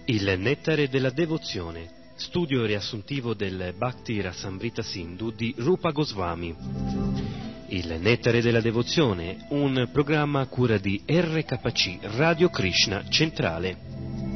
Il nettare della devozione, studio riassuntivo del Bhakti Rasamrita Sindhu di Rupa Goswami. Il nettare della devozione, un programma a cura di RKC Radio Krishna Centrale.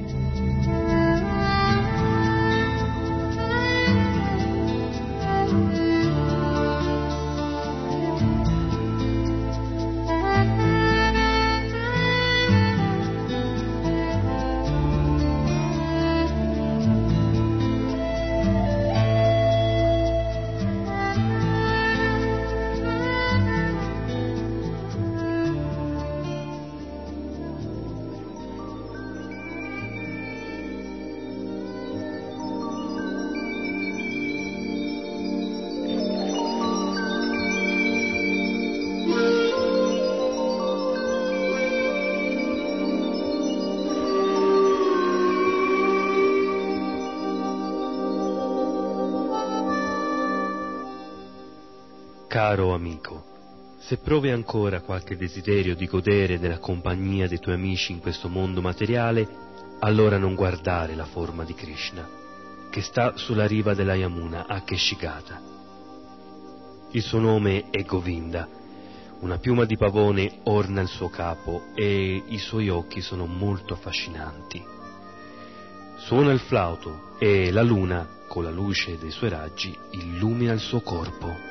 Caro amico, se provi ancora qualche desiderio di godere della compagnia dei tuoi amici in questo mondo materiale, allora non guardare la forma di Krishna, che sta sulla riva della Yamuna a Keshigata. Il suo nome è Govinda, una piuma di pavone orna il suo capo e i suoi occhi sono molto affascinanti. Suona il flauto e la luna, con la luce dei suoi raggi, illumina il suo corpo.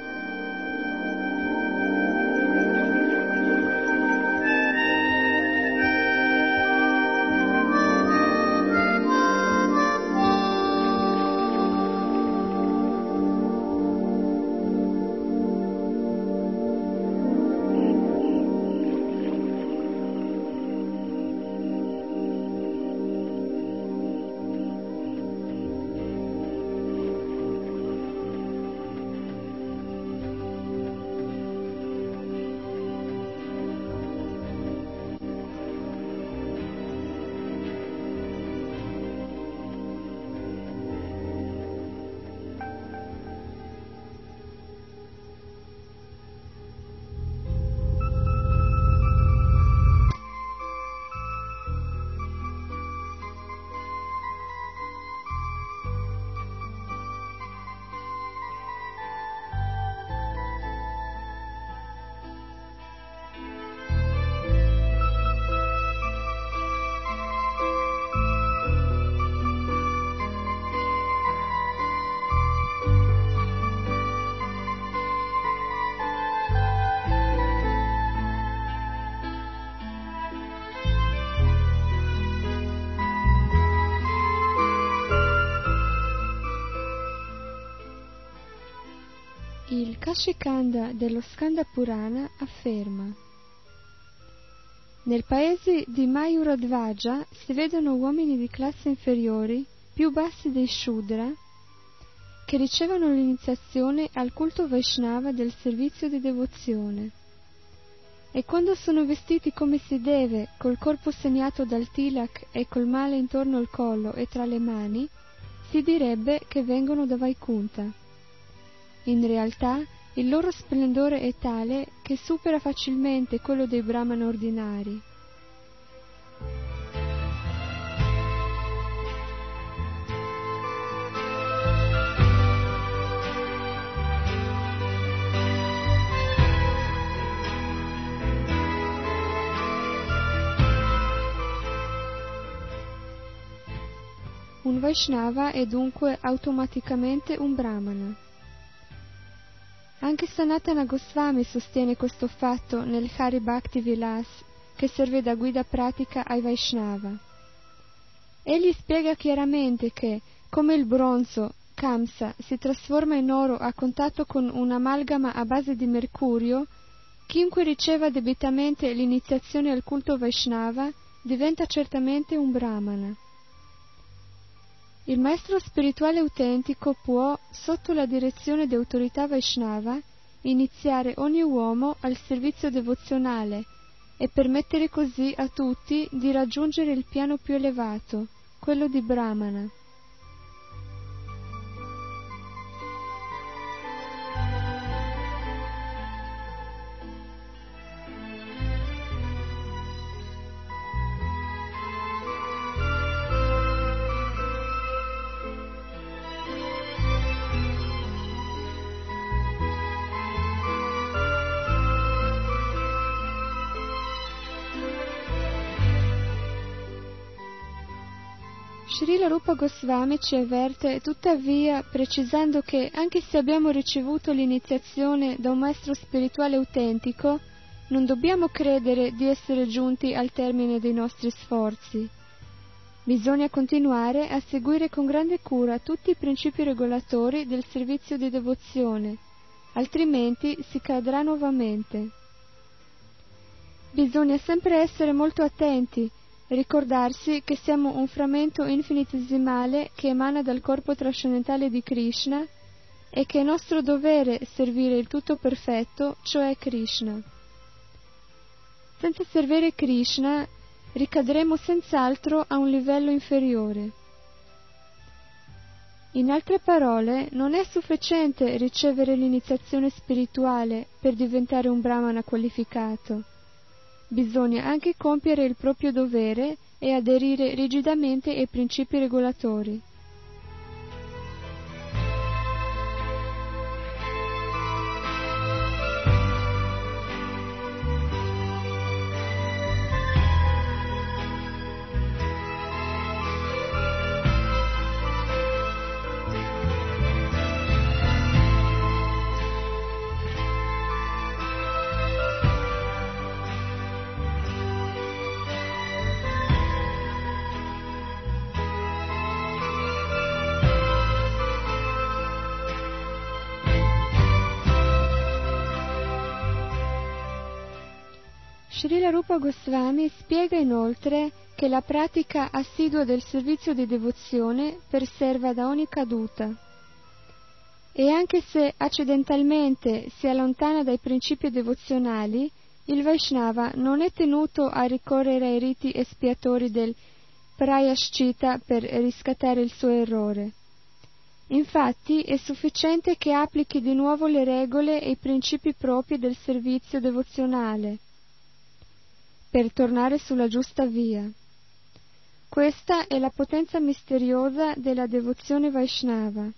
Il Kashikanda dello Skanda Purana afferma: nel paese di Mayuradvaja si vedono uomini di classe inferiori, più bassi dei Shudra, che ricevono l'iniziazione al culto Vaishnava del servizio di devozione. E quando sono vestiti come si deve, col corpo segnato dal tilak e col male intorno al collo e tra le mani, si direbbe che vengono da Vaikunta. In realtà, il loro splendore è tale che supera facilmente quello dei brahmana ordinari. Un Vaishnava è dunque automaticamente un brahmana. Anche Sanatana Goswami sostiene questo fatto nel Hari Bhakti Vilas, che serve da guida pratica ai Vaishnava. Egli spiega chiaramente che, come il bronzo, Kamsa, si trasforma in oro a contatto con un'amalgama a base di mercurio, chiunque riceva debitamente l'iniziazione al culto Vaishnava diventa certamente un brahmana. Il maestro spirituale autentico può, sotto la direzione di autorità Vaishnava, iniziare ogni uomo al servizio devozionale e permettere così a tutti di raggiungere il piano più elevato, quello di Brahmana. Srila Rupa Goswami ci avverte tuttavia precisando che anche se abbiamo ricevuto l'iniziazione da un maestro spirituale autentico, non dobbiamo credere di essere giunti al termine dei nostri sforzi. Bisogna continuare a seguire con grande cura tutti i principi regolatori del servizio di devozione, altrimenti si cadrà nuovamente. Bisogna sempre essere molto attenti, ricordarsi che siamo un frammento infinitesimale che emana dal corpo trascendentale di Krishna e che è nostro dovere servire il tutto perfetto, cioè Krishna. Senza servire Krishna ricadremo senz'altro a un livello inferiore. In altre parole, non è sufficiente ricevere l'iniziazione spirituale per diventare un brahmana qualificato. Bisogna anche compiere il proprio dovere e aderire rigidamente ai principi regolatori. Srila Rupa Goswami spiega inoltre che la pratica assidua del servizio di devozione perserva da ogni caduta e anche se accidentalmente si allontana dai principi devozionali, il Vaishnava non è tenuto a ricorrere ai riti espiatori del prayascita per riscattare il suo errore. Infatti è sufficiente che applichi di nuovo le regole e i principi propri del servizio devozionale per tornare sulla giusta via. Questa è la potenza misteriosa della devozione Vaishnava.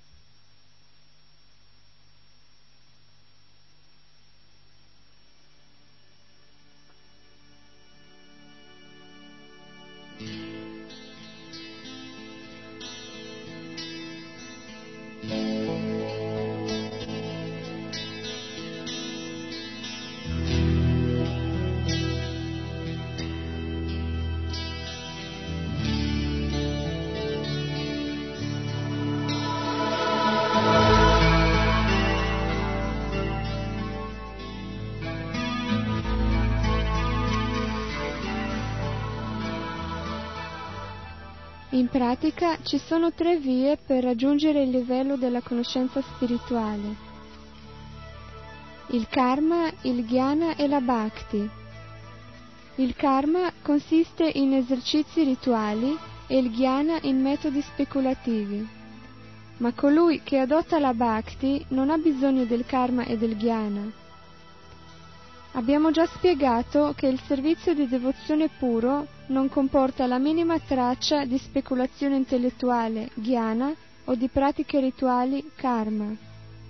In pratica ci sono 3 vie per raggiungere il livello della conoscenza spirituale: il karma, il jnana e la bhakti. Il karma consiste in esercizi rituali e il jnana in metodi speculativi. Ma colui che adotta la bhakti non ha bisogno del karma e del jnana. Abbiamo già spiegato che il servizio di devozione puro non comporta la minima traccia di speculazione intellettuale, jnana, o di pratiche rituali, karma.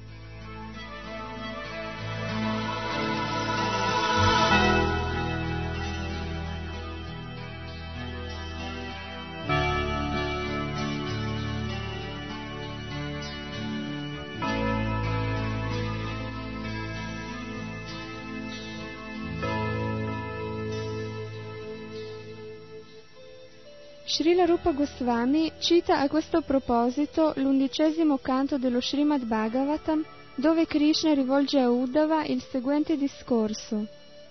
Srila Rupa Goswami cita a questo proposito l'11° canto dello Srimad Bhagavatam, dove Krishna rivolge a Uddhava il seguente discorso.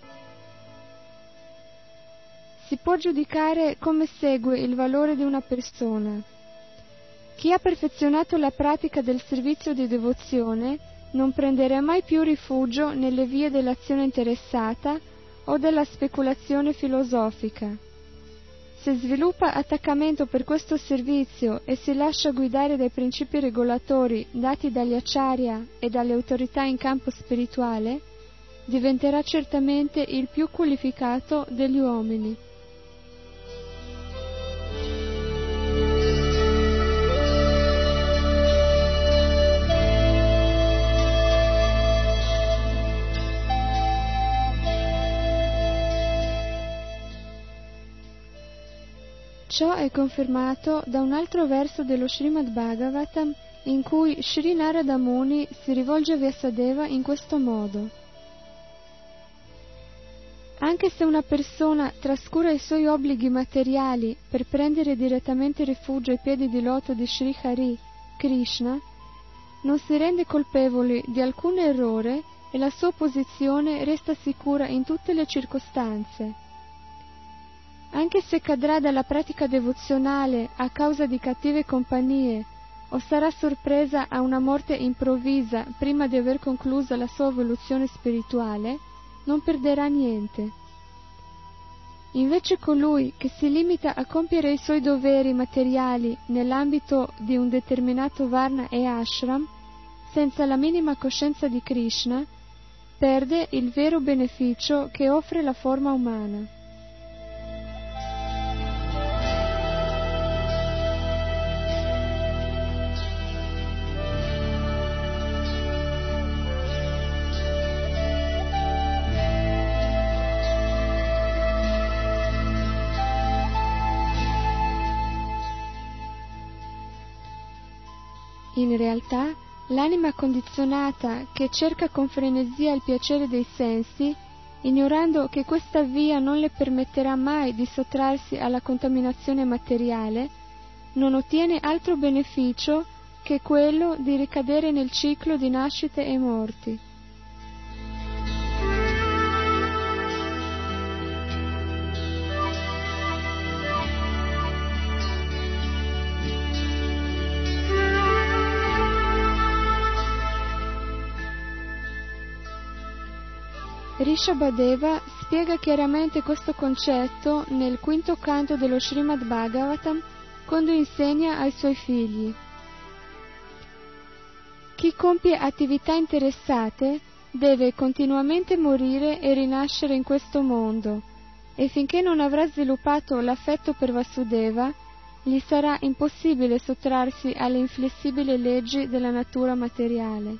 Si può giudicare come segue il valore di una persona. Chi ha perfezionato la pratica del servizio di devozione non prenderà mai più rifugio nelle vie dell'azione interessata o della speculazione filosofica. Se sviluppa attaccamento per questo servizio e si lascia guidare dai principi regolatori dati dagli acharya e dalle autorità in campo spirituale, diventerà certamente il più qualificato degli uomini. Ciò è confermato da un altro verso dello Srimad Bhagavatam in cui Sri Narada Muni si rivolge a Vyasadeva in questo modo: anche se una persona trascura i suoi obblighi materiali per prendere direttamente rifugio ai piedi di loto di Sri Hari, Krishna, non si rende colpevole di alcun errore e la sua posizione resta sicura in tutte le circostanze. Anche se cadrà dalla pratica devozionale a causa di cattive compagnie o sarà sorpresa a una morte improvvisa prima di aver concluso la sua evoluzione spirituale, non perderà niente. Invece colui che si limita a compiere i suoi doveri materiali nell'ambito di un determinato varna e ashram, senza la minima coscienza di Krishna, perde il vero beneficio che offre la forma umana. In realtà, l'anima condizionata che cerca con frenesia il piacere dei sensi, ignorando che questa via non le permetterà mai di sottrarsi alla contaminazione materiale, non ottiene altro beneficio che quello di ricadere nel ciclo di nascite e morti. Rishabhadeva spiega chiaramente questo concetto nel quinto canto dello Srimad Bhagavatam quando insegna ai suoi figli: chi compie attività interessate deve continuamente morire e rinascere in questo mondo, e finché non avrà sviluppato l'affetto per Vasudeva, gli sarà impossibile sottrarsi alle inflessibili leggi della natura materiale.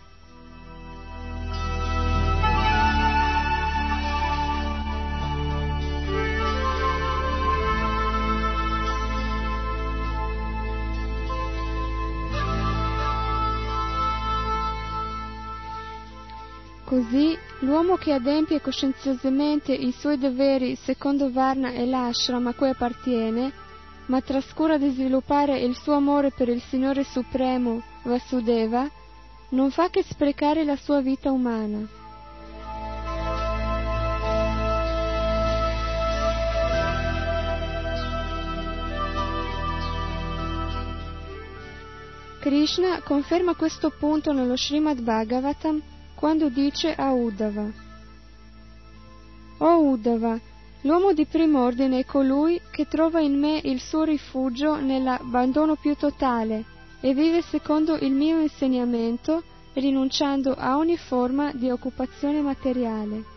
Così, l'uomo che adempie coscienziosamente i suoi doveri secondo Varna e l'ashram a cui appartiene, ma trascura di sviluppare il suo amore per il Signore Supremo, Vasudeva, non fa che sprecare la sua vita umana. Krishna conferma questo punto nello Srimad Bhagavatam quando dice a Uddhava: «O Uddhava, l'uomo di primo ordine è colui che trova in me il suo rifugio nell'abbandono più totale e vive secondo il mio insegnamento, rinunciando a ogni forma di occupazione materiale».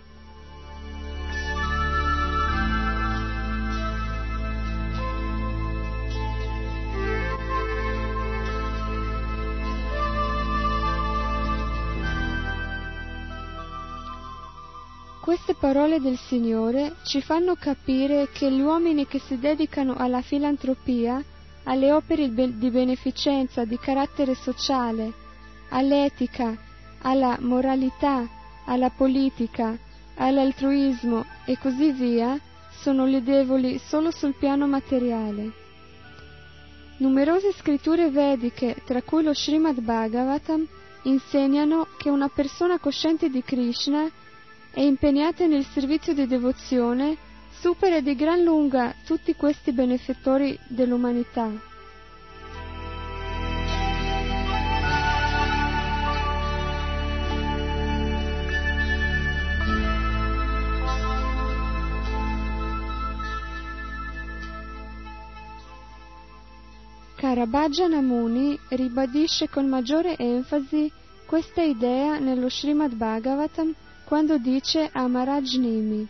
Queste parole del Signore ci fanno capire che gli uomini che si dedicano alla filantropia, alle opere di beneficenza di carattere sociale, all'etica, alla moralità, alla politica, all'altruismo e così via, sono lodevoli solo sul piano materiale. Numerose scritture vediche, tra cui lo Srimad Bhagavatam, insegnano che una persona cosciente di Krishna e impegnata nel servizio di devozione supera di gran lunga tutti questi benefattori dell'umanità. Karabhajana Muni ribadisce con maggiore enfasi questa idea nello Srimad Bhagavatam quando dice a Maharaj Nimi: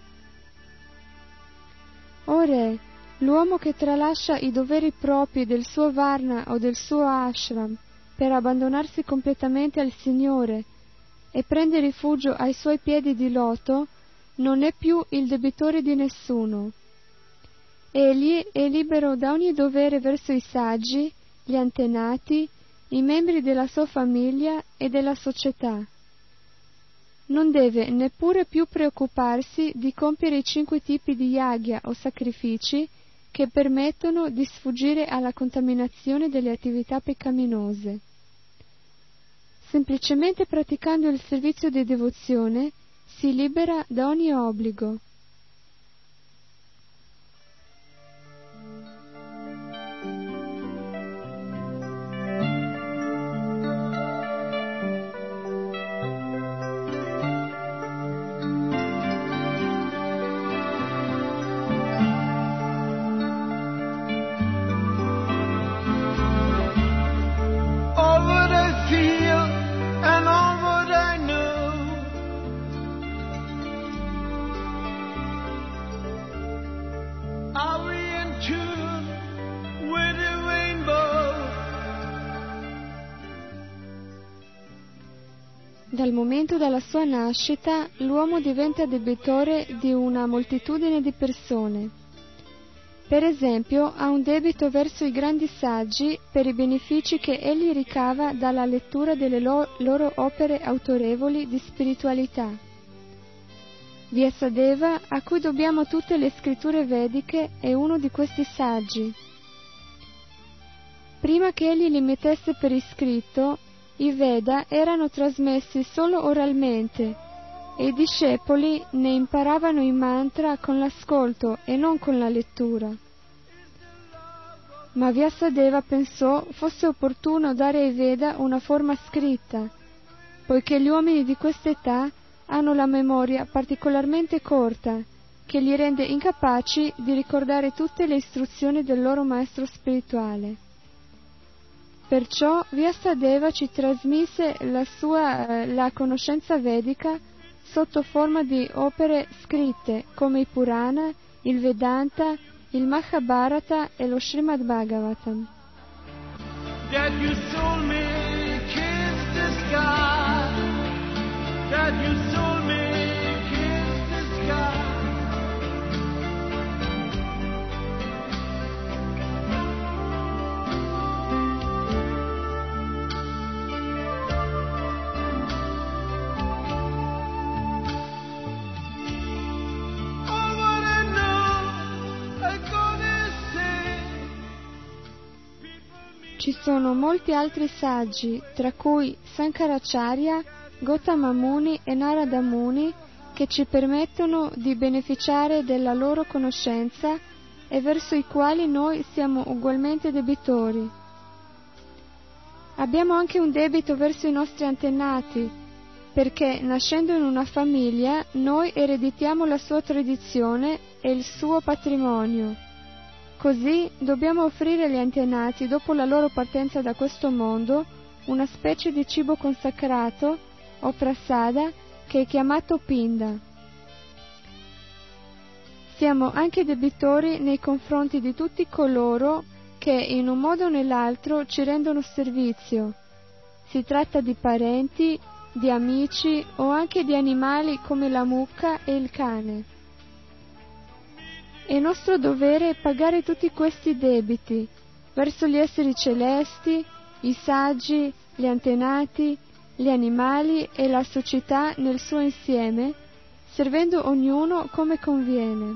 «O Re, l'uomo che tralascia i doveri propri del suo Varna o del suo ashram per abbandonarsi completamente al Signore e prende rifugio ai suoi piedi di loto non è più il debitore di nessuno. Egli è libero da ogni dovere verso i saggi, gli antenati, i membri della sua famiglia e della società. Non deve neppure più preoccuparsi di compiere i 5 tipi di yagya o sacrifici che permettono di sfuggire alla contaminazione delle attività peccaminose. Semplicemente praticando il servizio di devozione si libera da ogni obbligo. Dal momento della sua nascita, l'uomo diventa debitore di una moltitudine di persone. Per esempio, ha un debito verso i grandi saggi per i benefici che egli ricava dalla lettura delle loro opere autorevoli di spiritualità. Vyasadeva, a cui dobbiamo tutte le scritture vediche, è uno di questi saggi. Prima che egli li mettesse per iscritto, i Veda erano trasmessi solo oralmente e i discepoli ne imparavano i mantra con l'ascolto e non con la lettura. Ma Vyasadeva pensò fosse opportuno dare ai Veda una forma scritta, poiché gli uomini di questa età hanno la memoria particolarmente corta, che li rende incapaci di ricordare tutte le istruzioni del loro maestro spirituale. Perciò Vyasadeva ci trasmise la conoscenza vedica sotto forma di opere scritte come i Purana, il Vedanta, il Mahabharata e lo Srimad Bhagavatam. That you sold me, kiss the sky. That you sold me, kiss the sky. Ci sono molti altri saggi, tra cui Sankaracharya, Gotama Muni e Narada Muni, che ci permettono di beneficiare della loro conoscenza e verso i quali noi siamo ugualmente debitori. Abbiamo anche un debito verso i nostri antenati, perché nascendo in una famiglia noi ereditiamo la sua tradizione e il suo patrimonio. Così dobbiamo offrire agli antenati, dopo la loro partenza da questo mondo, una specie di cibo consacrato o prasada che è chiamato pinda. Siamo anche debitori nei confronti di tutti coloro che in un modo o nell'altro ci rendono servizio. Si tratta di parenti, di amici o anche di animali come la mucca e il cane. È nostro dovere pagare tutti questi debiti verso gli esseri celesti, i saggi, gli antenati, gli animali e la società nel suo insieme, servendo ognuno come conviene.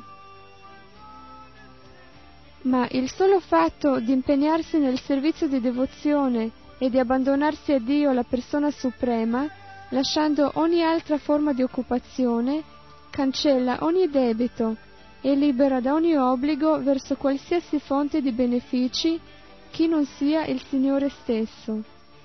Ma il solo fatto di impegnarsi nel servizio di devozione e di abbandonarsi a Dio, la persona suprema, lasciando ogni altra forma di occupazione, cancella ogni debito e libera da ogni obbligo verso qualsiasi fonte di benefici chi non sia il Signore stesso.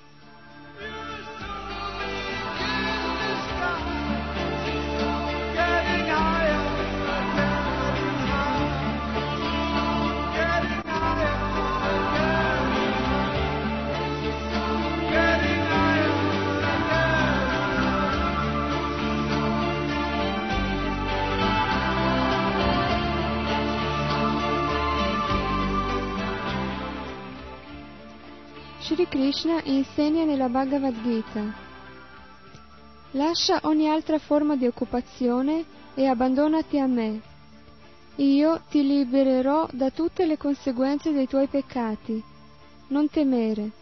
Shri Krishna insegna nella Bhagavad Gita: lascia ogni altra forma di occupazione e abbandonati a me. Io ti libererò da tutte le conseguenze dei tuoi peccati. Non temere.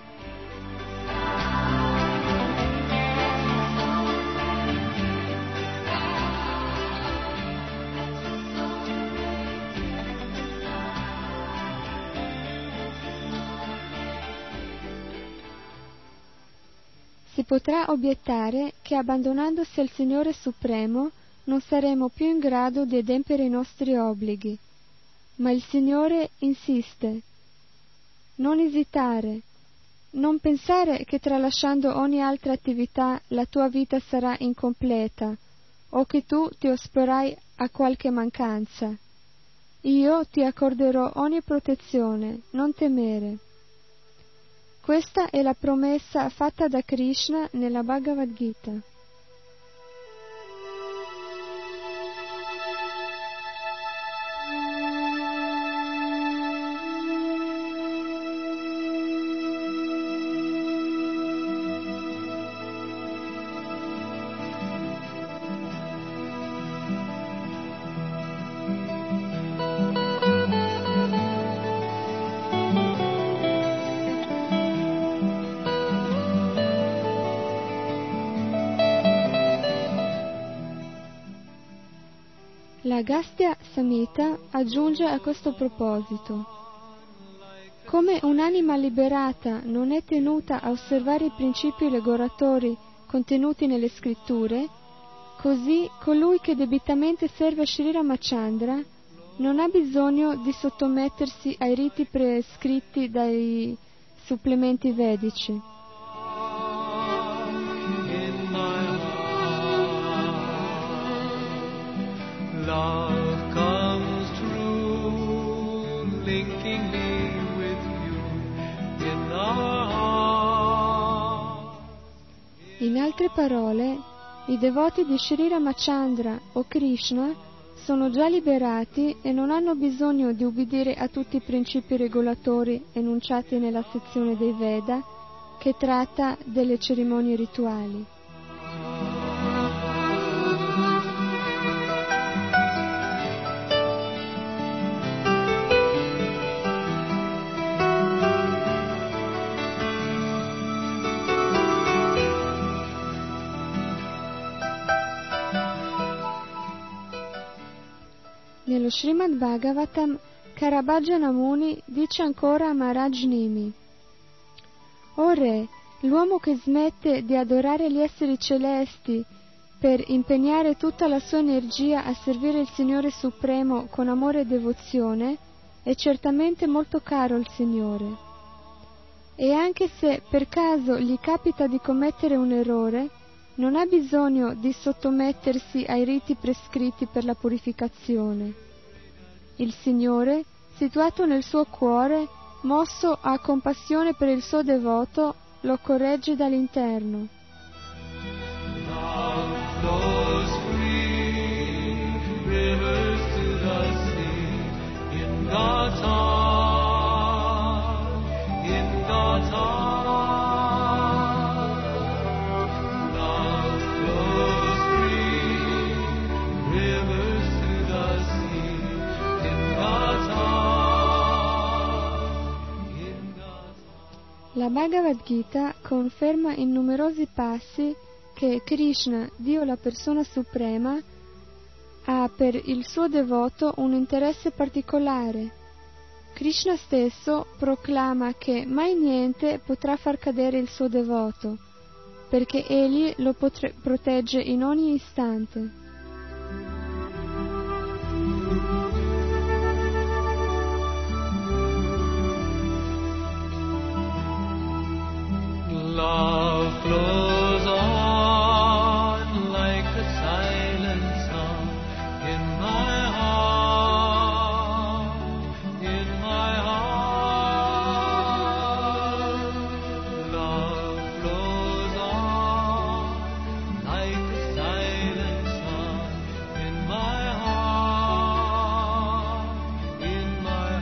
Si potrà obiettare che abbandonandosi al Signore Supremo non saremo più in grado di adempiere i nostri obblighi, ma il Signore insiste. Non esitare, non pensare che tralasciando ogni altra attività la tua vita sarà incompleta o che tu ti osporai a qualche mancanza. Io ti accorderò ogni protezione, non temere. Questa è la promessa fatta da Krishna nella Bhagavad Gita. L'Agastya Samhita aggiunge a questo proposito: come un'anima liberata non è tenuta a osservare i principi regolatori contenuti nelle scritture, così colui che debitamente serve Sri Ramachandra non ha bisogno di sottomettersi ai riti prescritti dai supplementi vedici. Love comes true, linking me with you in our heart. In altre parole, i devoti di Sri Ramachandra o Krishna sono già liberati e non hanno bisogno di ubbidire a tutti i principi regolatori enunciati nella sezione dei Veda che tratta delle cerimonie rituali. Nello Srimad Bhagavatam, Karabhajana Muni dice ancora a Maharaj Nimi: O Re, l'uomo che smette di adorare gli esseri celesti per impegnare tutta la sua energia a servire il Signore Supremo con amore e devozione è certamente molto caro al Signore. E anche se per caso gli capita di commettere un errore, non ha bisogno di sottomettersi ai riti prescritti per la purificazione. Il Signore, situato nel suo cuore, mosso a compassione per il suo devoto, lo corregge dall'interno. Love flows free, rivers to the sea, in God's heart, in God's heart. Love flows free, rivers to the sea, in God's heart, in God's heart. La Bhagavad Gita conferma in numerosi passi che Krishna, Dio la persona suprema, ha per il suo devoto un interesse particolare. Krishna stesso proclama che mai niente potrà far cadere il suo devoto, perché egli lo protegge in ogni istante. Love flows on like a silent song in my heart, in my heart. Love flows on like a silent song in my heart, in my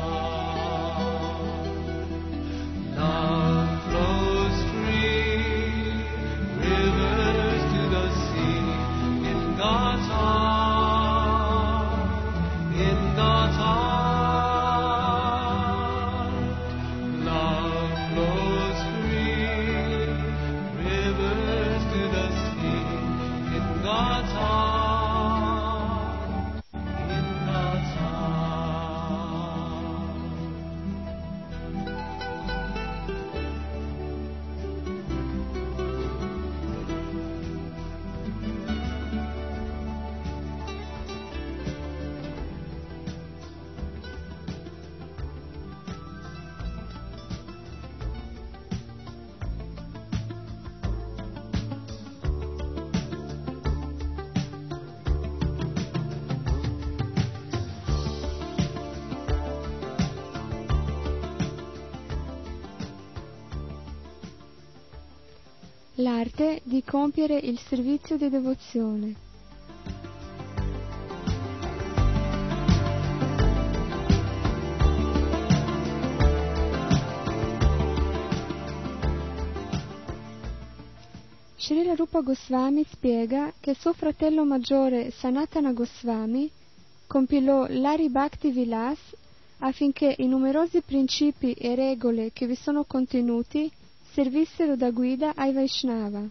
heart. Love flows free, l'arte di compiere il servizio di devozione. Srila Rupa Goswami spiega che suo fratello maggiore Sanatana Goswami compilò l'Hari Bhakti Vilas affinché i numerosi principi e regole che vi sono contenuti servissero da guida ai Vaishnava.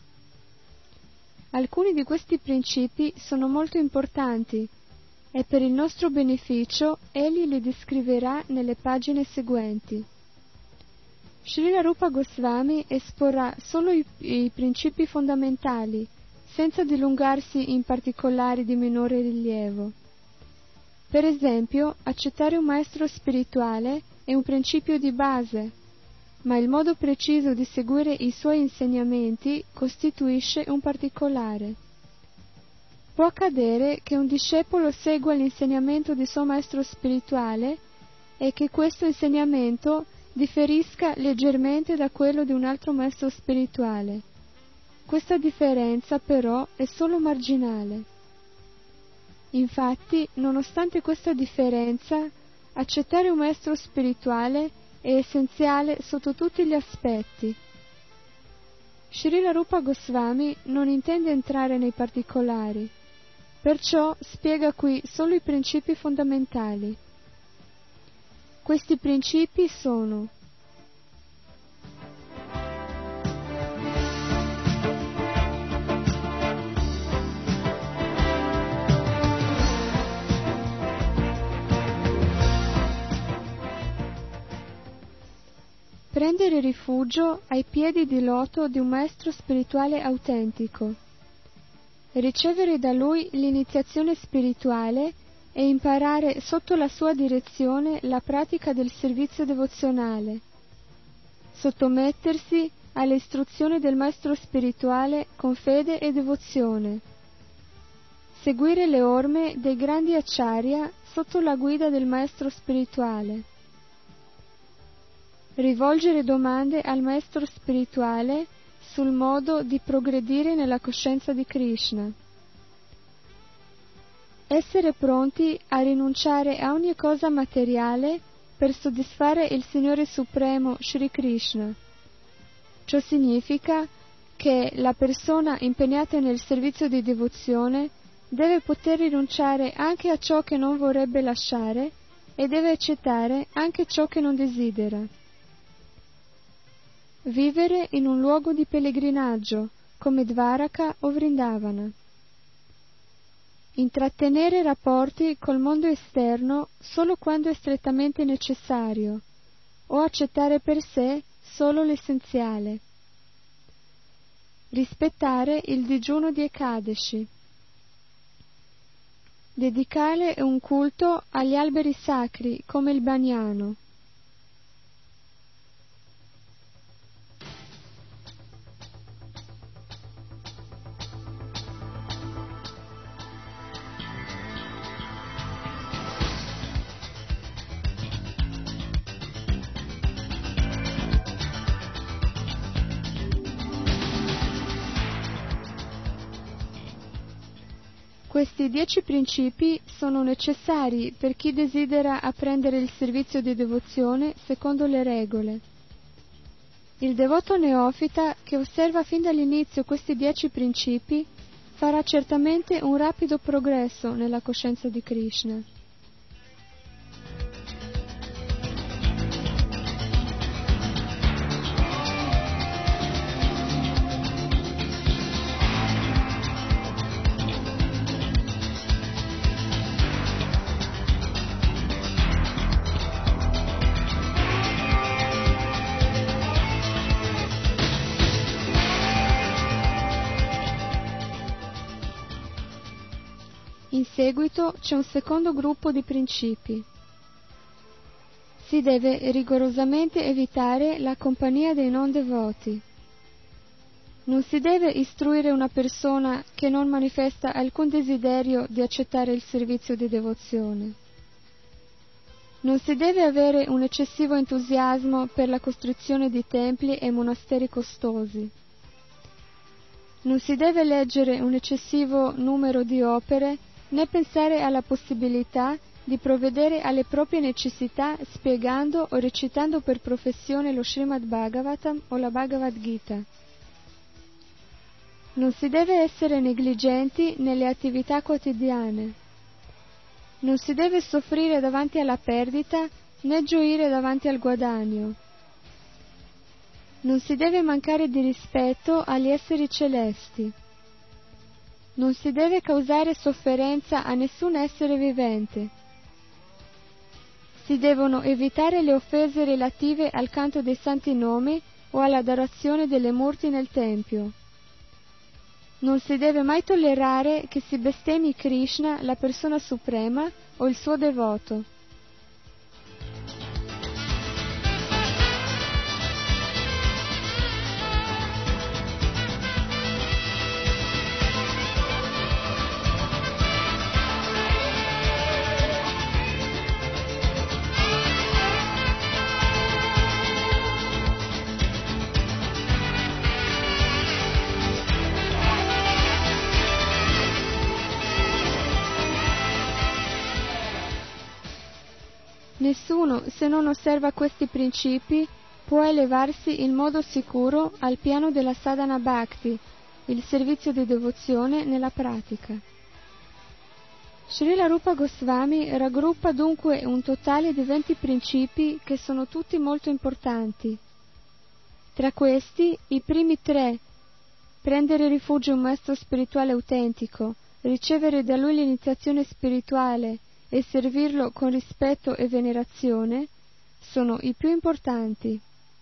Alcuni di questi principi sono molto importanti e per il nostro beneficio egli li descriverà nelle pagine seguenti. Srila Rupa Goswami esporrà solo i principi fondamentali, senza dilungarsi in particolari di minore rilievo. Per esempio, accettare un maestro spirituale è un principio di base, ma il modo preciso di seguire i suoi insegnamenti costituisce un particolare. Può accadere che un discepolo segua l'insegnamento di suo maestro spirituale e che questo insegnamento differisca leggermente da quello di un altro maestro spirituale. Questa differenza però è solo marginale. Infatti, nonostante questa differenza, accettare un maestro spirituale è essenziale sotto tutti gli aspetti. Srila Rupa Goswami non intende entrare nei particolari, perciò spiega qui solo i principi fondamentali. Questi principi sono: prendere rifugio ai piedi di loto di un maestro spirituale autentico, ricevere da lui l'iniziazione spirituale e imparare sotto la sua direzione la pratica del servizio devozionale, sottomettersi alle istruzioni del maestro spirituale con fede e devozione, seguire le orme dei grandi acharya sotto la guida del maestro spirituale, rivolgere domande al maestro spirituale sul modo di progredire nella coscienza di Krishna, essere pronti a rinunciare a ogni cosa materiale per soddisfare il Signore Supremo Shri Krishna. Ciò significa che la persona impegnata nel servizio di devozione deve poter rinunciare anche a ciò che non vorrebbe lasciare e deve accettare anche ciò che non desidera. Vivere in un luogo di pellegrinaggio come Dvaraka o Vrindavana. Intrattenere rapporti col mondo esterno solo quando è strettamente necessario, o accettare per sé solo l'essenziale. Rispettare il digiuno di Ekadashi. Dedicare un culto agli alberi sacri come il Baniano. Questi 10 principi sono necessari per chi desidera apprendere il servizio di devozione secondo le regole. Il devoto neofita che osserva fin dall'inizio questi 10 principi farà certamente un rapido progresso nella coscienza di Krishna. In seguito c'è un secondo gruppo di principi. Si deve rigorosamente evitare la compagnia dei non devoti. Non si deve istruire una persona che non manifesta alcun desiderio di accettare il servizio di devozione. Non si deve avere un eccessivo entusiasmo per la costruzione di templi e monasteri costosi. Non si deve leggere un eccessivo numero di opere, né pensare alla possibilità di provvedere alle proprie necessità spiegando o recitando per professione lo Srimad Bhagavatam o la Bhagavad Gita. Non si deve essere negligenti nelle attività quotidiane. Non si deve soffrire davanti alla perdita né gioire davanti al guadagno. Non si deve mancare di rispetto agli esseri celesti. Non si deve causare sofferenza a nessun essere vivente. Si devono evitare le offese relative al canto dei santi nomi o all'adorazione delle murti nel tempio. Non si deve mai tollerare che si bestemmi Krishna, la persona suprema, o il suo devoto. Nessuno, se non osserva questi principi, può elevarsi in modo sicuro al piano della sadhana bhakti, il servizio di devozione nella pratica. Srila Rupa Goswami raggruppa dunque un totale di 20 principi che sono tutti molto importanti. Tra questi, i primi 3, prendere rifugio in un maestro spirituale autentico, ricevere da lui l'iniziazione spirituale e servirlo con rispetto e venerazione, sono i più importanti.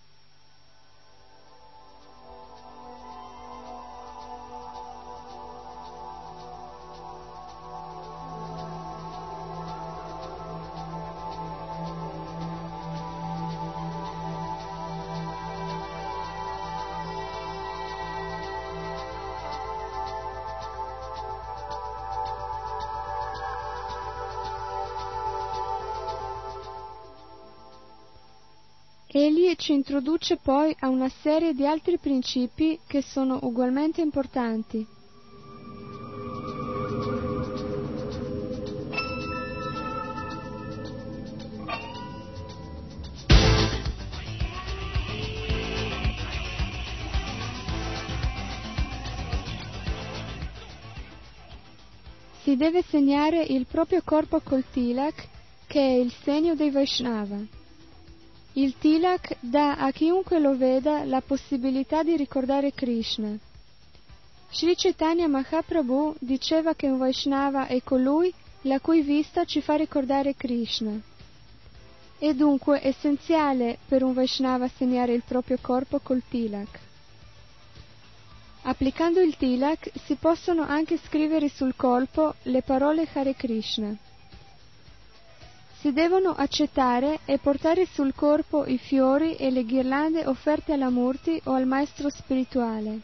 Egli ci introduce poi a una serie di altri principi che sono ugualmente importanti. Si deve segnare il proprio corpo col tilak, che è il segno dei Vaishnava. Il tilak dà a chiunque lo veda la possibilità di ricordare Krishna. Sri Chaitanya Mahaprabhu diceva che un Vaishnava è colui la cui vista ci fa ricordare Krishna. È dunque essenziale per un Vaishnava segnare il proprio corpo col tilak. Applicando il tilak si possono anche scrivere sul colpo le parole Hare Krishna. Si devono accettare e portare sul corpo i fiori e le ghirlande offerte alla Murti o al maestro spirituale.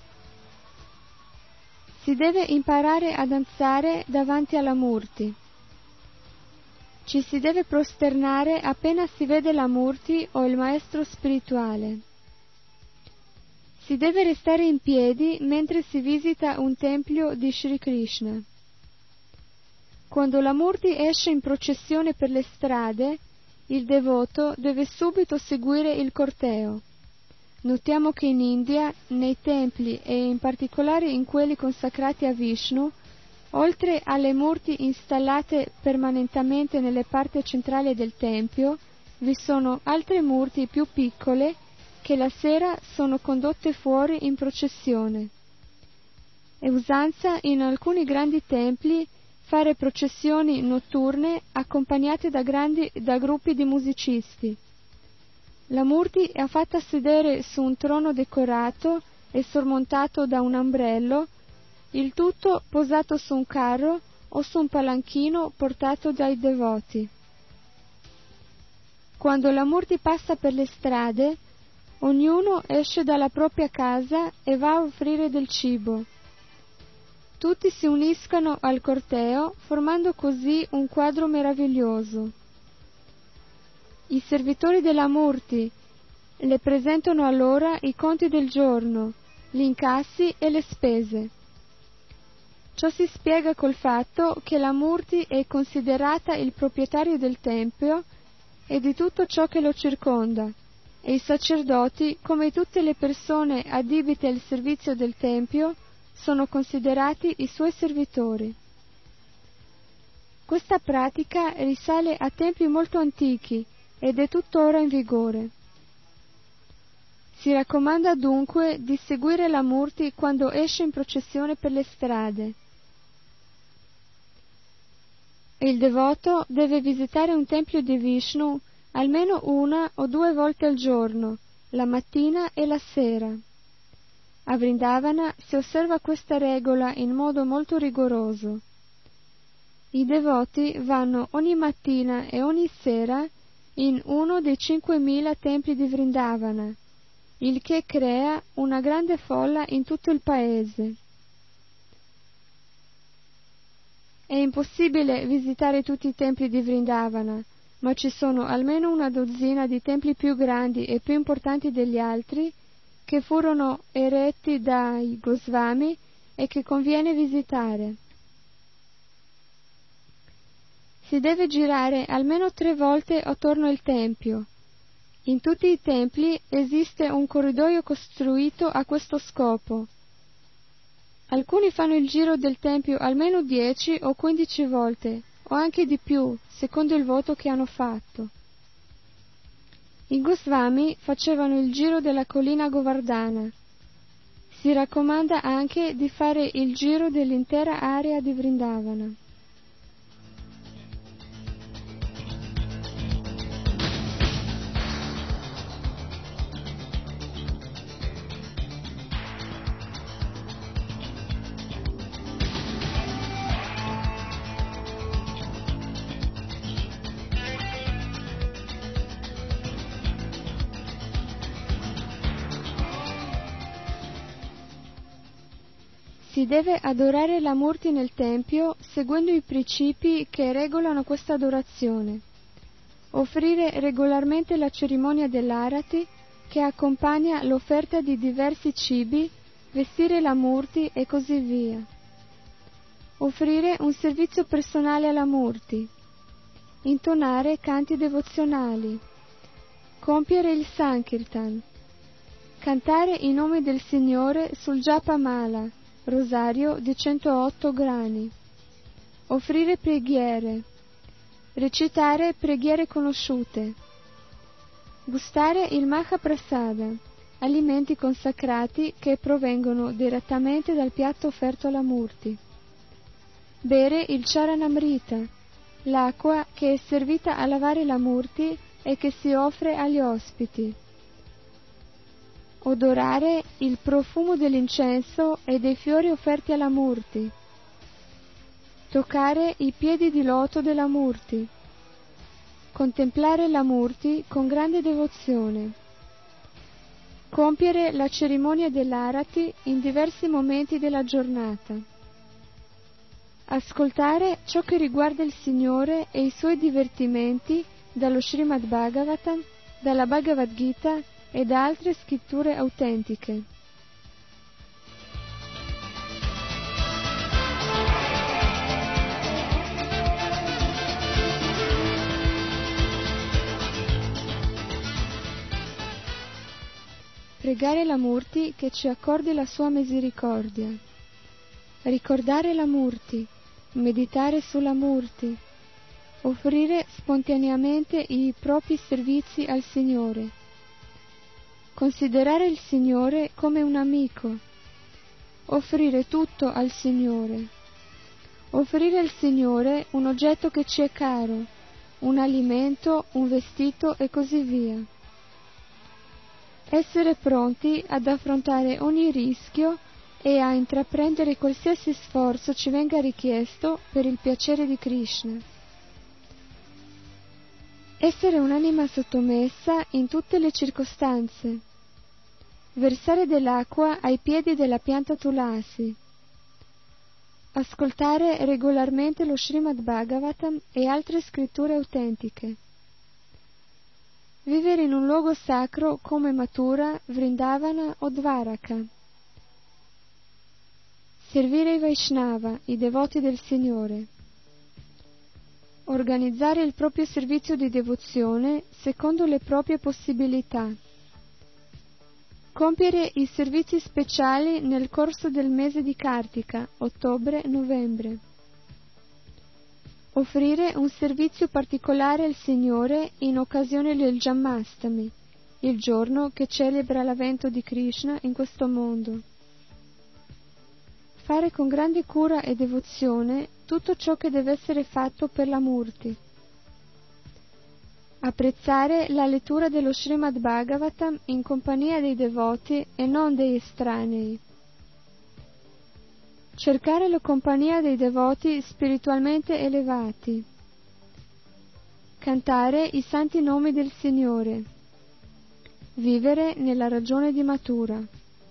Si deve imparare a danzare davanti alla Murti. Ci si deve prosternare appena si vede la Murti o il maestro spirituale. Si deve restare in piedi mentre si visita un tempio di Sri Krishna. Quando la Murti esce in processione per le strade, il devoto deve subito seguire il corteo. Notiamo che in India, nei templi e in particolare in quelli consacrati a Vishnu, oltre alle Murti installate permanentemente nelle parti centrali del tempio, vi sono altre Murti più piccole che la sera sono condotte fuori in processione. È usanza in alcuni grandi templi fare processioni notturne accompagnate da gruppi di musicisti. La Murti è fatta sedere su un trono decorato e sormontato da un ombrello, il tutto posato su un carro o su un palanchino portato dai devoti. Quando la Murti passa per le strade, ognuno esce dalla propria casa e va a offrire del cibo. Tutti si uniscono al corteo, formando così un quadro meraviglioso. I servitori della Murti le presentano allora i conti del giorno, gli incassi e le spese. Ciò si spiega col fatto che la Murti è considerata il proprietario del Tempio e di tutto ciò che lo circonda, e i sacerdoti, come tutte le persone adibite al servizio del Tempio, sono considerati i suoi servitori. Questa pratica risale a tempi molto antichi ed è tuttora in vigore. Si raccomanda dunque di seguire la Murti quando esce in processione per le strade. Il devoto deve visitare un tempio di Vishnu almeno 1 o 2 volte al giorno, la mattina e la sera. A Vrindavana si osserva questa regola in modo molto rigoroso. I devoti vanno ogni mattina e ogni sera in uno dei 5.000 templi di Vrindavana, il che crea una grande folla in tutto il paese. È impossibile visitare tutti i templi di Vrindavana, ma ci sono almeno una dozzina di templi più grandi e più importanti degli altri che furono eretti dai Goswami e che conviene visitare. Si deve girare almeno 3 volte attorno al tempio. In tutti i templi esiste un corridoio costruito a questo scopo. Alcuni fanno il giro del tempio almeno 10 o 15 volte, o anche di più, secondo il voto che hanno fatto. I Goswami facevano il giro della collina Govardhana. Si raccomanda anche di fare il giro dell'intera area di Vrindavana. Si deve adorare la Murti nel Tempio seguendo i principi che regolano questa adorazione. Offrire regolarmente la cerimonia dell'Arati che accompagna l'offerta di diversi cibi, vestire la Murti e così via. Offrire un servizio personale alla Murti. Intonare canti devozionali. Compiere il Sankirtan. Cantare i nomi del Signore sul Japa Mala, rosario di 108 grani, offrire preghiere, recitare preghiere conosciute, gustare il Mahaprasada, alimenti consacrati che provengono direttamente dal piatto offerto alla Murti, bere il Charanamrita, l'acqua che è servita a lavare la Murti e che si offre agli ospiti, odorare il profumo dell'incenso e dei fiori offerti alla Murti, toccare i piedi di loto della Murti, contemplare la Murti con grande devozione, compiere la cerimonia dell'Arati in diversi momenti della giornata, ascoltare ciò che riguarda il Signore e i suoi divertimenti dallo Srimad Bhagavatam, dalla Bhagavad Gita e da altre scritture autentiche. Pregare la Murti che ci accordi la sua misericordia. Ricordare la Murti, meditare sulla Murti, offrire spontaneamente i propri servizi al Signore. Considerare il Signore come un amico, offrire tutto al Signore, offrire al Signore un oggetto che ci è caro, un alimento, un vestito e così via. Essere pronti ad affrontare ogni rischio e a intraprendere qualsiasi sforzo ci venga richiesto per il piacere di Krishna. Essere un'anima sottomessa in tutte le circostanze. Versare dell'acqua ai piedi della pianta Tulasi. Ascoltare regolarmente lo Srimad Bhagavatam e altre scritture autentiche. Vivere in un luogo sacro come Mathura, Vrindavana o Dvaraka. Servire i Vaishnava, i devoti del Signore. Organizzare il proprio servizio di devozione secondo le proprie possibilità. Compiere i servizi speciali nel corso del mese di Kartika, ottobre-novembre. Offrire un servizio particolare al Signore in occasione del Jamastami, il giorno che celebra l'avvento di Krishna in questo mondo. Fare con grande cura e devozione tutto ciò che deve essere fatto per la Murti. Apprezzare la lettura dello Srimad Bhagavatam in compagnia dei devoti e non dei estranei. Cercare la compagnia dei devoti spiritualmente elevati. Cantare i santi nomi del Signore. Vivere nella ragione di Mathura.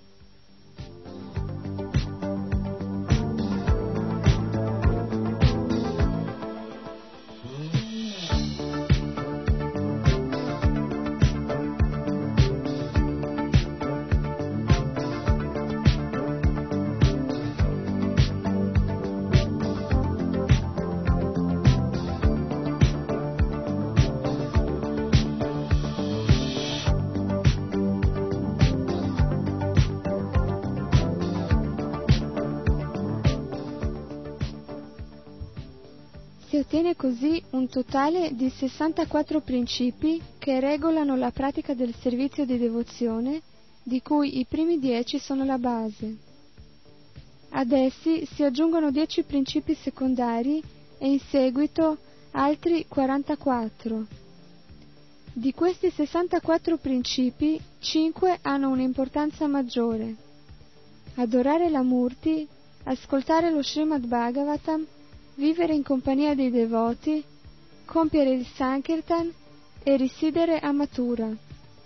Si ottiene così un totale di 64 principi che regolano la pratica del servizio di devozione, di cui i primi 10 sono la base. Ad essi si aggiungono 10 principi secondari e in seguito altri 44. Di questi 64 principi, 5 hanno un'importanza maggiore: adorare la Murti, ascoltare lo Srimad Bhagavatam, vivere in compagnia dei devoti, compiere il Sankirtan e risiedere a Mathura.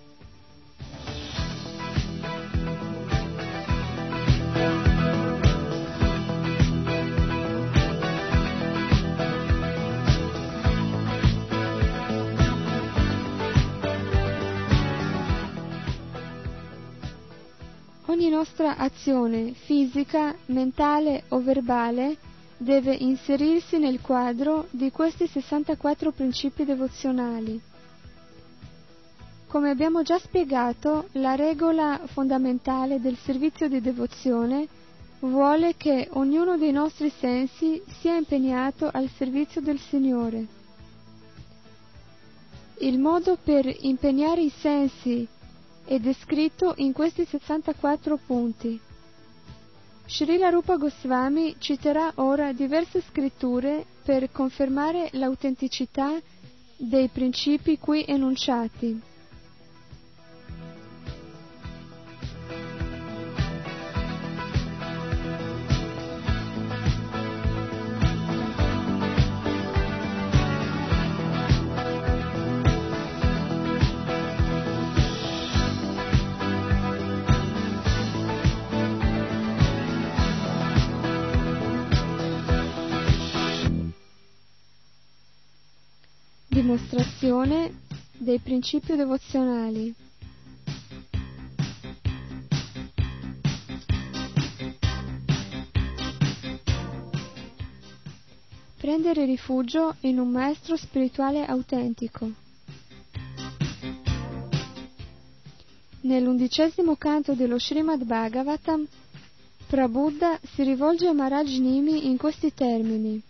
Ogni nostra azione fisica, mentale o verbale deve inserirsi nel quadro di questi 64 principi devozionali. Come abbiamo già spiegato, la regola fondamentale del servizio di devozione vuole che ognuno dei nostri sensi sia impegnato al servizio del Signore. Il modo per impegnare i sensi è descritto in questi 64 punti. Srila Rupa Goswami citerà ora diverse scritture per confermare l'autenticità dei principi qui enunciati. Dimostrazione dei principi devozionali. Prendere rifugio in un maestro spirituale autentico. Nell'11° canto dello Srimad Bhagavatam, Prabuddha si rivolge a Maharaj Nimi in questi termini: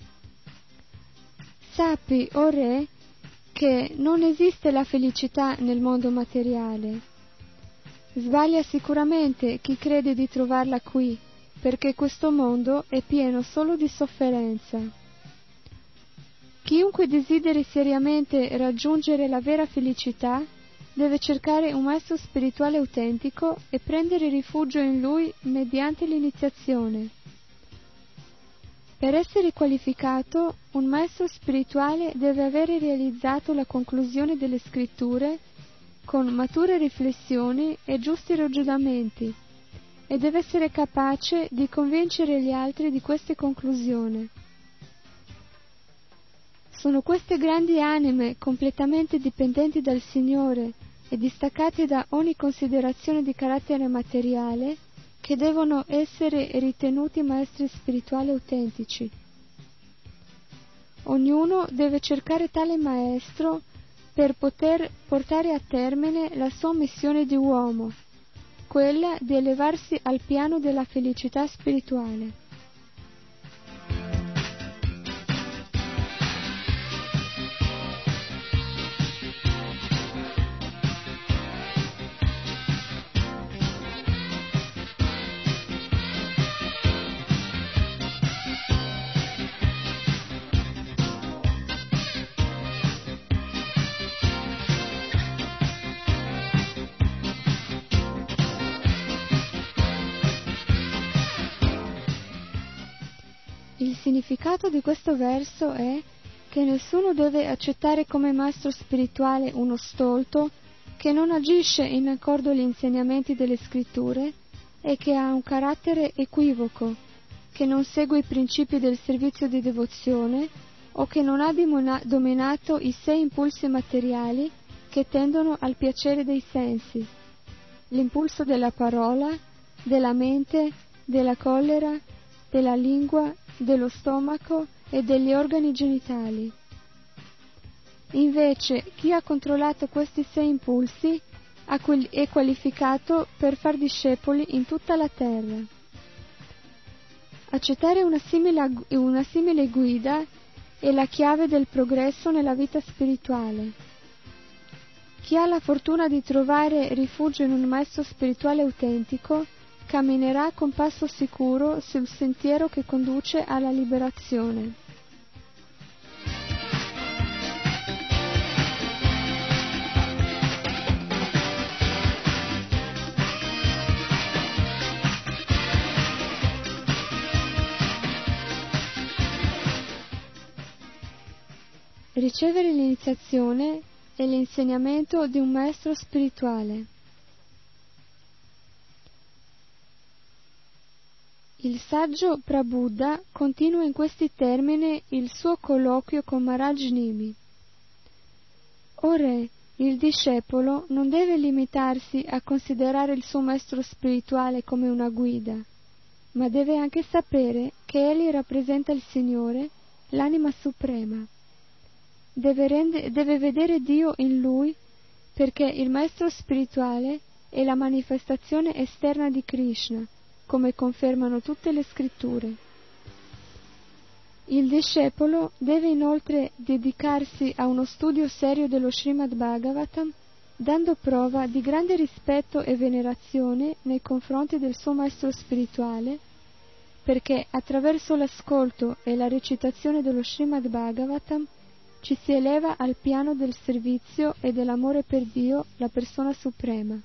sappi, o re, che non esiste la felicità nel mondo materiale. Sbaglia sicuramente chi crede di trovarla qui, perché questo mondo è pieno solo di sofferenza. Chiunque desideri seriamente raggiungere la vera felicità deve cercare un maestro spirituale autentico e prendere rifugio in lui mediante l'iniziazione. Per essere qualificato, un maestro spirituale deve avere realizzato la conclusione delle scritture con mature riflessioni e giusti ragionamenti e deve essere capace di convincere gli altri di queste conclusioni. Sono queste grandi anime completamente dipendenti dal Signore e distaccate da ogni considerazione di carattere materiale che devono essere ritenuti maestri spirituali autentici. Ognuno deve cercare tale maestro per poter portare a termine la sua missione di uomo, quella di elevarsi al piano della felicità spirituale. Il significato di questo verso è che nessuno deve accettare come maestro spirituale uno stolto che non agisce in accordo agli insegnamenti delle scritture e che ha un carattere equivoco, che non segue i principi del servizio di devozione o che non ha dominato i 6 impulsi materiali che tendono al piacere dei sensi, l'impulso della parola, della mente, della collera, della lingua, dello stomaco e degli organi genitali. Invece, chi ha controllato questi 6 impulsi è qualificato per far discepoli in tutta la terra. Accettare una simile guida è la chiave del progresso nella vita spirituale. Chi ha la fortuna di trovare rifugio in un maestro spirituale autentico camminerà con passo sicuro sul sentiero che conduce alla liberazione. Ricevere l'iniziazione è l'insegnamento di un maestro spirituale. Il saggio Prabhupada continua in questi termini il suo colloquio con Maharaj Nimi. O re, il discepolo non deve limitarsi a considerare il suo maestro spirituale come una guida, ma deve anche sapere che egli rappresenta il Signore, l'anima suprema. Deve vedere Dio in lui, perché il maestro spirituale è la manifestazione esterna di Krishna, come confermano tutte le scritture. Il discepolo deve inoltre dedicarsi a uno studio serio dello Srimad Bhagavatam, dando prova di grande rispetto e venerazione nei confronti del suo maestro spirituale, perché attraverso l'ascolto e la recitazione dello Srimad Bhagavatam ci si eleva al piano del servizio e dell'amore per Dio, la persona suprema.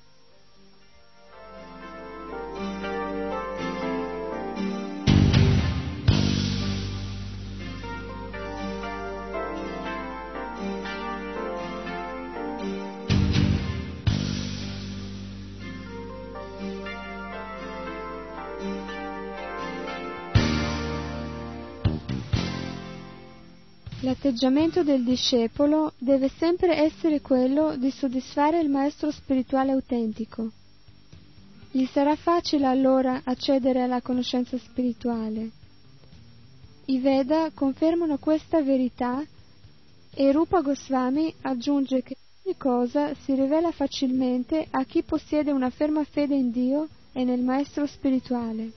L'atteggiamento del discepolo deve sempre essere quello di soddisfare il maestro spirituale autentico. Gli sarà facile allora accedere alla conoscenza spirituale. I Veda confermano questa verità e Rupa Goswami aggiunge che ogni cosa si rivela facilmente a chi possiede una ferma fede in Dio e nel maestro spirituale.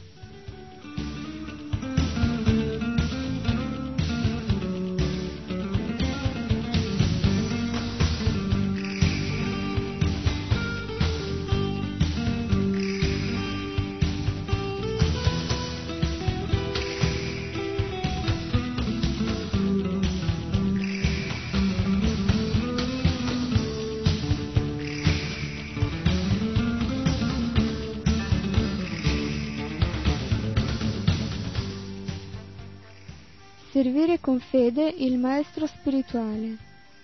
Servire con fede il maestro spirituale.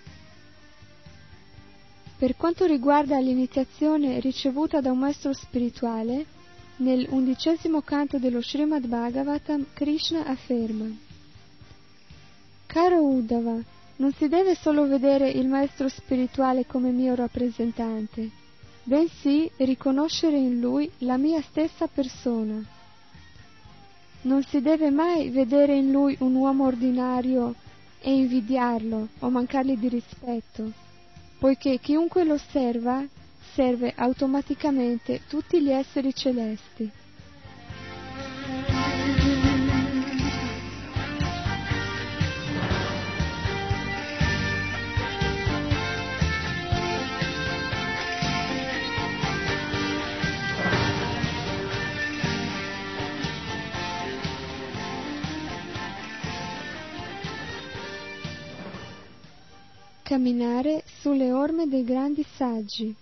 Per quanto riguarda l'iniziazione ricevuta da un maestro spirituale, nel 11° canto dello Srimad Bhagavatam Krishna afferma: Caro Uddhava, non si deve solo vedere il maestro spirituale come mio rappresentante, bensì riconoscere in lui la mia stessa persona. Non si deve mai vedere in lui un uomo ordinario e invidiarlo o mancargli di rispetto, poiché chiunque lo osserva serve automaticamente tutti gli esseri celesti. Camminare sulle orme dei grandi saggi.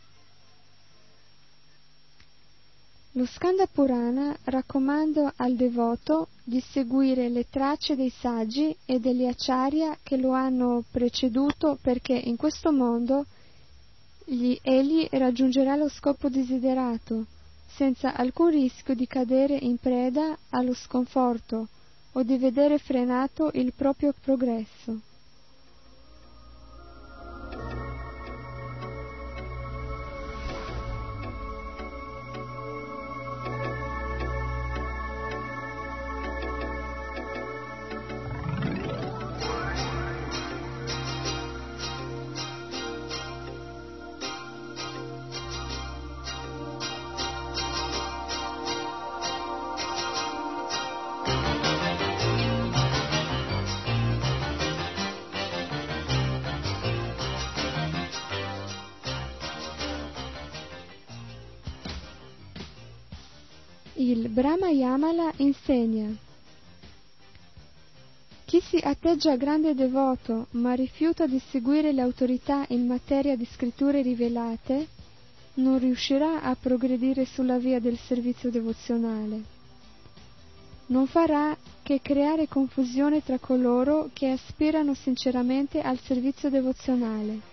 Lo Skanda Purana raccomanda al devoto di seguire le tracce dei saggi e degli acharya che lo hanno preceduto, perché in questo mondo egli raggiungerà lo scopo desiderato senza alcun rischio di cadere in preda allo sconforto o di vedere frenato il proprio progresso. Il Brahmayamala insegna: chi si atteggia grande devoto ma rifiuta di seguire le autorità in materia di scritture rivelate non riuscirà a progredire sulla via del servizio devozionale. Non farà che creare confusione tra coloro che aspirano sinceramente al servizio devozionale.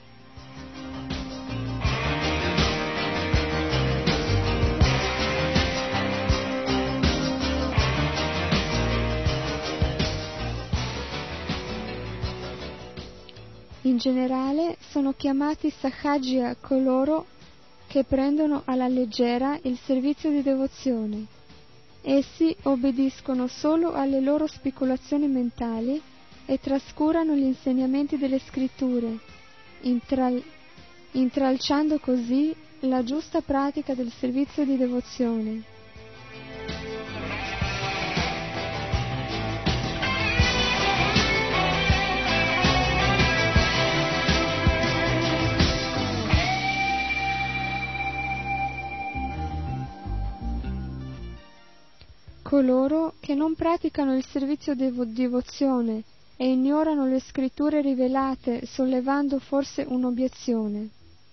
In generale sono chiamati Sahajiya coloro che prendono alla leggera il servizio di devozione. Essi obbediscono solo alle loro speculazioni mentali e trascurano gli insegnamenti delle scritture, intralciando così la giusta pratica del servizio di devozione. Coloro che non praticano il servizio di devozione e ignorano le scritture rivelate, sollevando forse un'obiezione.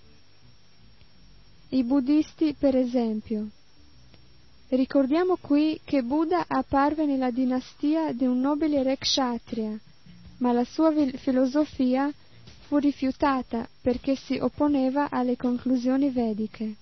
I buddisti, per esempio. Ricordiamo qui che Buddha apparve nella dinastia di un nobile re kshatriya, ma la sua filosofia fu rifiutata perché si opponeva alle conclusioni vediche.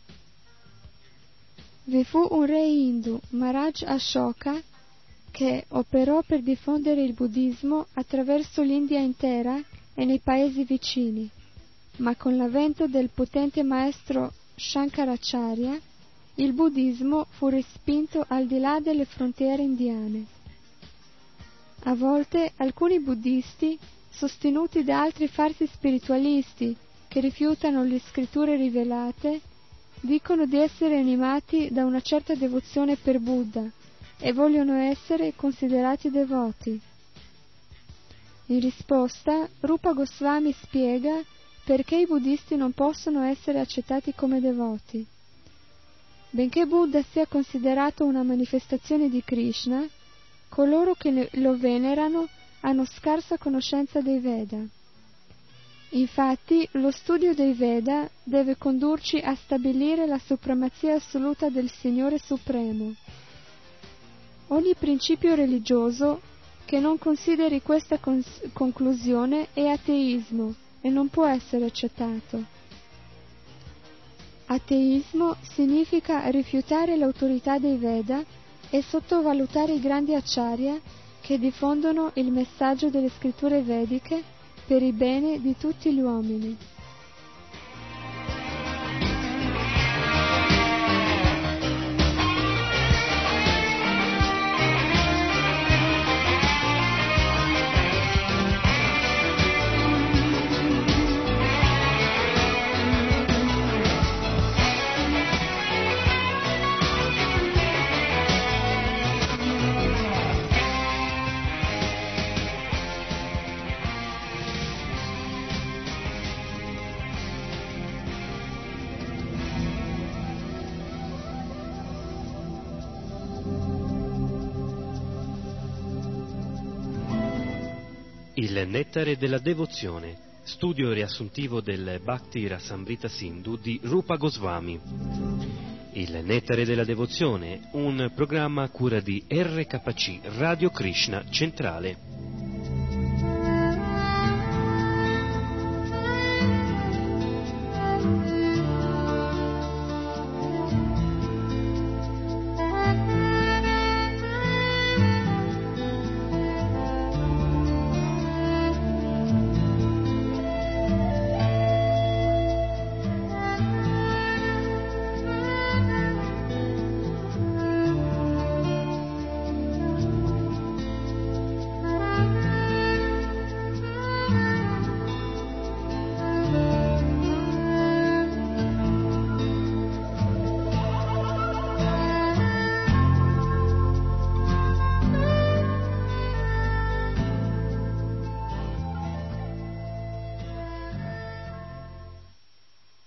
Vi fu un re hindu, Maharaj Ashoka, che operò per diffondere il buddismo attraverso l'India intera e nei paesi vicini, ma con l'avvento del potente maestro Shankaracharya, il buddismo fu respinto al di là delle frontiere indiane. A volte alcuni buddisti, sostenuti da altri falsi spiritualisti che rifiutano le scritture rivelate, dicono di essere animati da una certa devozione per Buddha e vogliono essere considerati devoti. In risposta, Rupa Goswami spiega perché i buddisti non possono essere accettati come devoti. Benché Buddha sia considerato una manifestazione di Krishna, coloro che lo venerano hanno scarsa conoscenza dei Veda. Infatti, lo studio dei Veda deve condurci a stabilire la supremazia assoluta del Signore Supremo. Ogni principio religioso che non consideri questa conclusione è ateismo e non può essere accettato. Ateismo significa rifiutare l'autorità dei Veda e sottovalutare i grandi acharya che diffondono il messaggio delle scritture vediche per il bene di tutti gli uomini. Il nettare della devozione, studio riassuntivo del Bhakti Rasamrita Sindhu di Rupa Goswami. Il nettare della devozione, un programma a cura di RKC Radio Krishna Centrale.